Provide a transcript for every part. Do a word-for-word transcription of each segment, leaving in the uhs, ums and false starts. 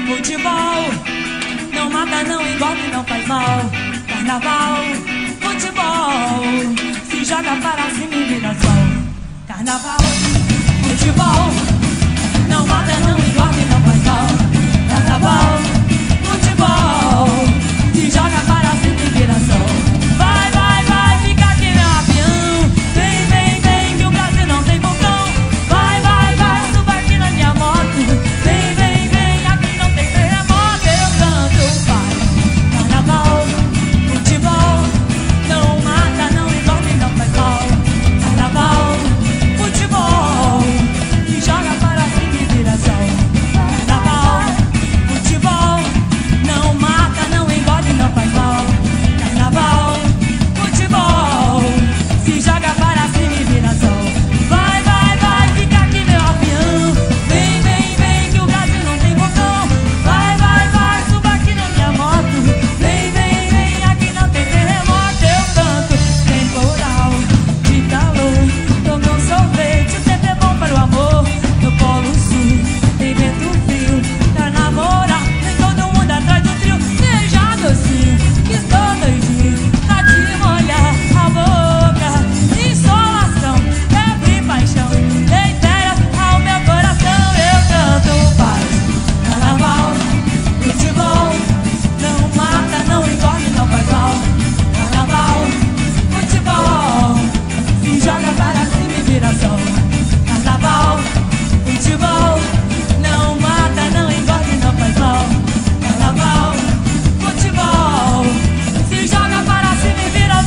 Futebol não mata, não engorda e não faz mal. Carnaval, futebol, se joga para cima e vira sol. Carnaval, futebol não mata, não engorda e não faz mal. Carnaval, futebol, se joga para cima e vira sol. Vai, vai, vai, fica aqui meu avião. Vem, vem, vem, que o Brasil não tem vulcão. Vai, vai, vai, suba aqui na minha moto. Vem, vem, vem, aqui não tem terremoto. Eu canto, vai. Carnaval, futebol não mata, não engorda e não faz mal. Carnaval, futebol, se joga para cima e vira sol. Carnaval, futebol não mata, não engorda e não faz mal. Carnaval, futebol, se joga para cima e vira sol. Vai, vai, vai, fica aqui meu avião. Vem, vem, vem, que o Brasil não tem vulcão. Vai, vai, vai, suba aqui na minha moto. Vem, vem, vem, aqui não tem terremoto. Eu canto temporal de calor. Tome um sorvete, o tempo é bom para o amor. No Polo Sul tem vento frio. Pra namorar, vem todo mundo atrás do trio. Seja docinho, que estou doidinho pra te molhar a boca. Insolação, febre e paixão, reitera ao meu coração. Eu canto paz. Carnaval, futebol não mata, não engorda e não faz mal. Carnaval, futebol, se joga para cima e vira sol. Carnaval, futebol não mata, não engorda e não faz mal. Carnaval, futebol, se joga para cima e vira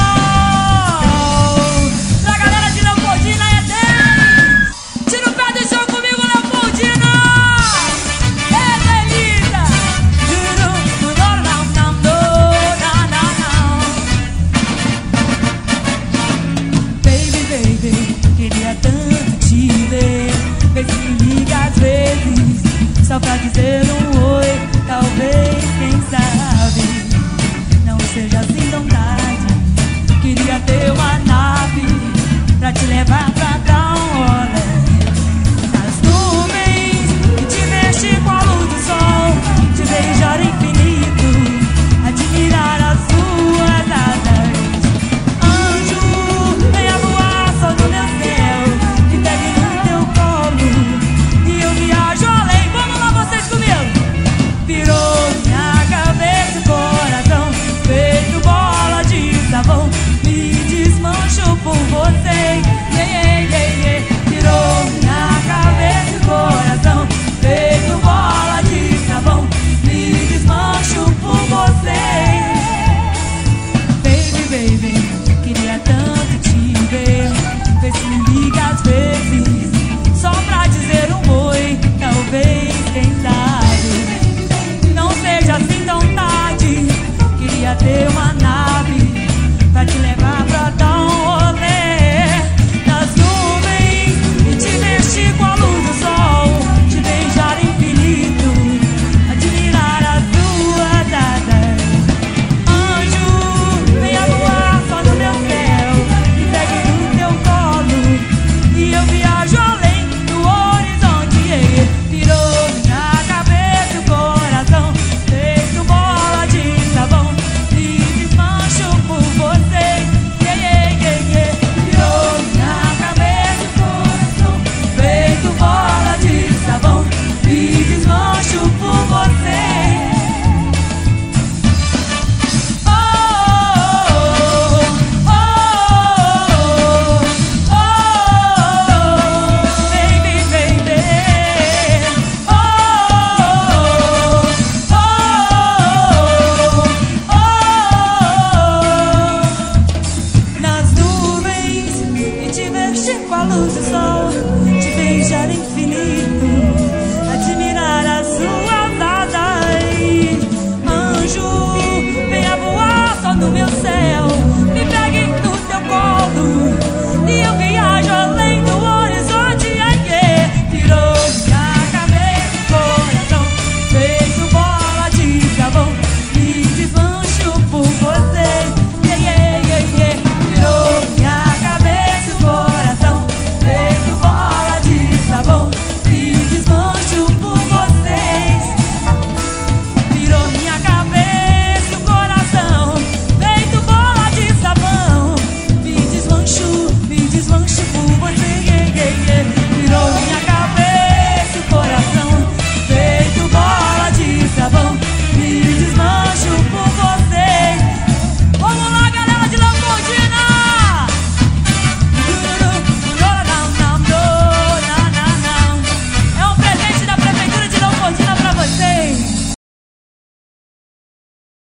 sol. Pra galera de Leopoldina é dez. Tira o pé do chão comigo, Leopoldina. É delícia. Não, não, não, não, não. Baby, baby, queria tanto te ver. Vê se me liga às vezes, só pra dizer